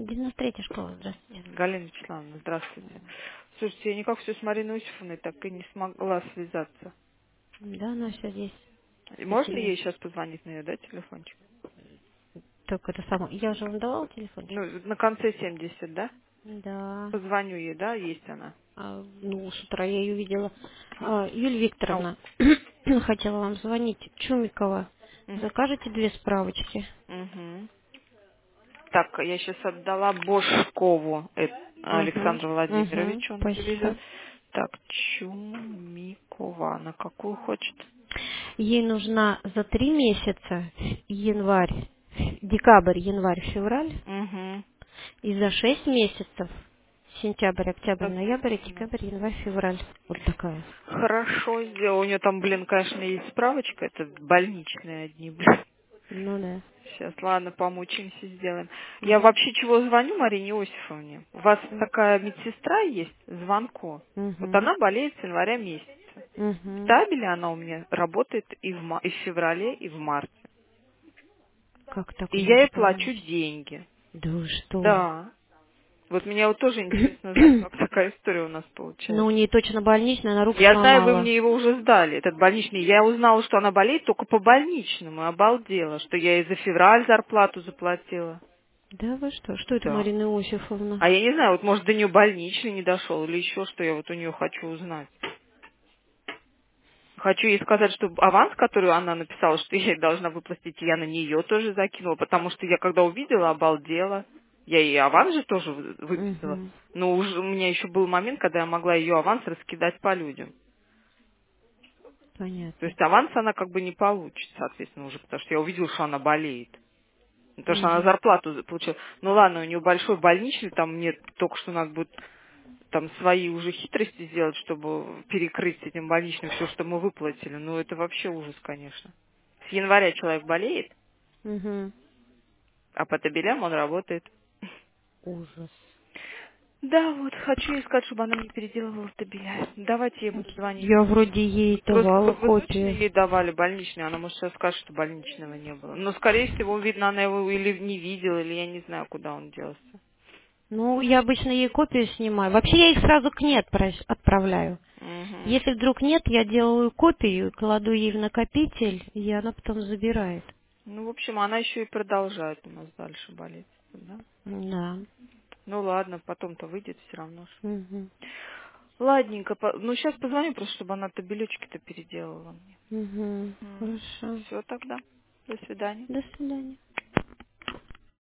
93-я школа, здравствуйте. Галина Вячеславовна, здравствуйте. Слушайте, я никак все с Мариной Иосифовной так и не смогла связаться. Да, она все здесь. И С можно этими. ей сейчас позвонить на ее, да, телефончик? Только это самое. Я уже вам давала телефончик? Ну, на конце 70, да? Да. Позвоню ей, да, есть она. Ну, с утра я ее видела. Юлия Ау. Викторовна, хотела вам звонить. Чумикова. Мгм. Закажете 2 справочки? Мгм. Так, я сейчас отдала Бошкову Угу. Александру Угу. Владимировичу, он привезет. Спасибо. Так, Чумикова, она какую хочет? Ей нужна за 3 месяца, январь, декабрь, январь, февраль, Угу. и за 6 месяцев, сентябрь, октябрь, ноябрь, Соответственно. декабрь, январь, февраль. Вот такая. Хорошо сделал. У нее там, блин, конечно, есть справочка. Это больничные одни, блин. Ну да. Сейчас, ладно, помучаемся, сделаем. Я Угу. вообще чего звоню Марине Иосифовне? У вас такая медсестра есть, Звонко. Вот Угу. она болеет с января месяца. В Угу. табеле она у меня работает и в феврале, и в марте. Как так, И не я могу ей плачу понять. деньги. Да вы что? Да. Вот меня вот тоже интересно знать, как такая история у нас Ну, у получается. нее точно больничная, она руку Я знаю, вы сломала. мне его уже сдали, этот больничный. Я узнала, что она болеет только по больничному. Обалдела, что я ей за февраль зарплату заплатила. Да вы что? Что это, Да. Марина Иосифовна? А я не знаю, вот может до нее больничный не дошел или еще что я вот у нее хочу узнать. Хочу ей сказать, что аванс, который она написала, что я ей должна выплатить, я на нее тоже закинула, потому что я когда увидела, обалдела. Я ей аванс же тоже выписала. Угу. Но уже у меня еще был момент, когда я могла ее аванс раскидать по людям. То Понятно. есть аванс она как бы не получит, соответственно, уже, потому что я увидела, что она болеет. Потому что она Угу. зарплату получила. Ну ладно, у нее большой больничный, там мне только что надо будет там свои уже хитрости сделать, чтобы перекрыть с этим больничным все, что мы выплатили. Ну это вообще ужас, конечно. С января человек болеет, Угу. а по табелям он работает. Ужас. Да, вот, хочу ей сказать, чтобы она мне переделывала табеля. Давайте я буду звонить. Я вроде ей Просто давала вот вы точно копию. ей давали больничный, она может сейчас скажет, что больничного не было. Но, скорее всего, видно, она его или не видела, или я не знаю, куда он делся. Ну, я обычно ей копию снимаю. Вообще я их сразу к ней отправляю. Мгм. Если вдруг нет, я делаю копию, кладу ей в накопитель, и она потом забирает. Ну, в общем, она еще и продолжает у нас дальше болеть. Да? Да. Ну ладно, потом-то выйдет все равно. Угу. Ладненько, ну сейчас позвоню просто, чтобы она табелечки-то переделала мне. Угу. Хорошо. Все тогда. До свидания. До свидания.